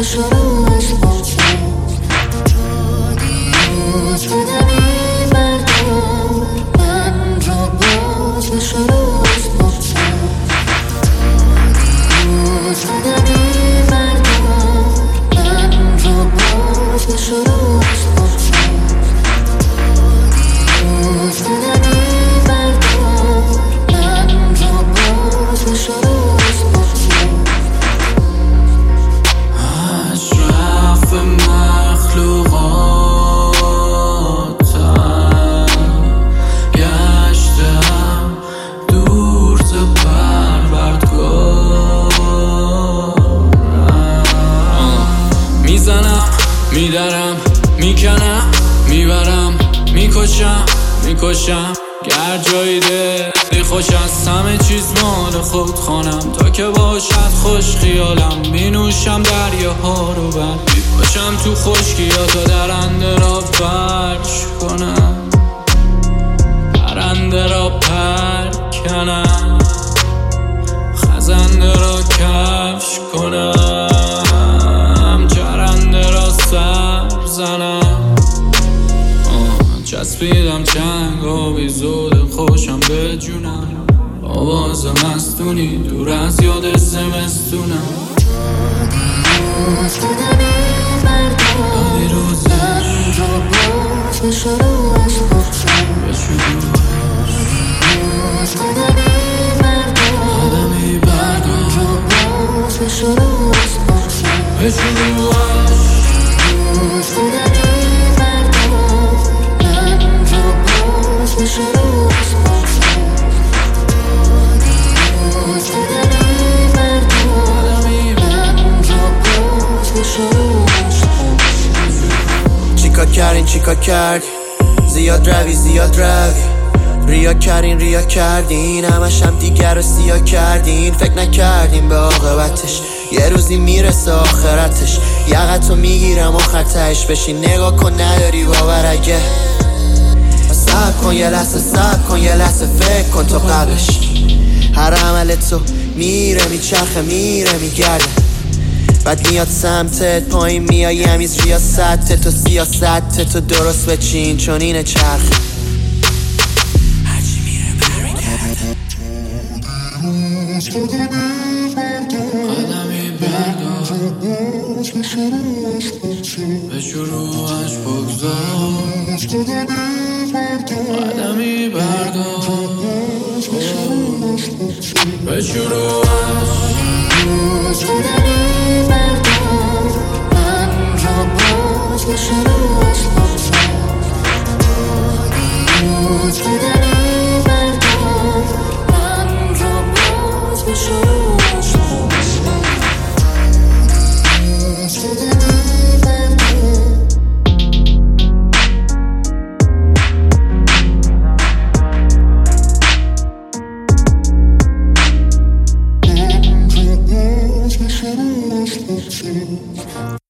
میدرم میکنم میبرم میکشم گر جایی دلی خوش از همه چیز مال خود خانم تا که باشد خوش خیالم مینوشم دریاها رو بر باشم تو خشکیا تا درنده را فرش کنم پرنده را پرکنم خزنده را کفش کنم چرنده را سر زنم چسبیدم چنگ آبی زود خوشم به جونم آواز مستونی دور از یاد زمستونم دادی روزش آدمی بردار به شروعش چیکار کرد زیاد روی ریا کردین همش هم دیگر رو سیاه کردین فکر نکردین به عاقبتش یه روزی میرسه آخرتش یقتو میگیرم آخر تهش بشین نگاه کن نداری باور اگه صبر کن یه لحظه فکر کن تو قبلش هر عمل تو میره میچرخه میره میگرده بعد میاد سمتت پایین میای همیز سیاست تو درست بچین چون اینه چرخه هرچی میره برمیگرده قدمی بردار به شروعش بگذار قدمی بردار به شروعش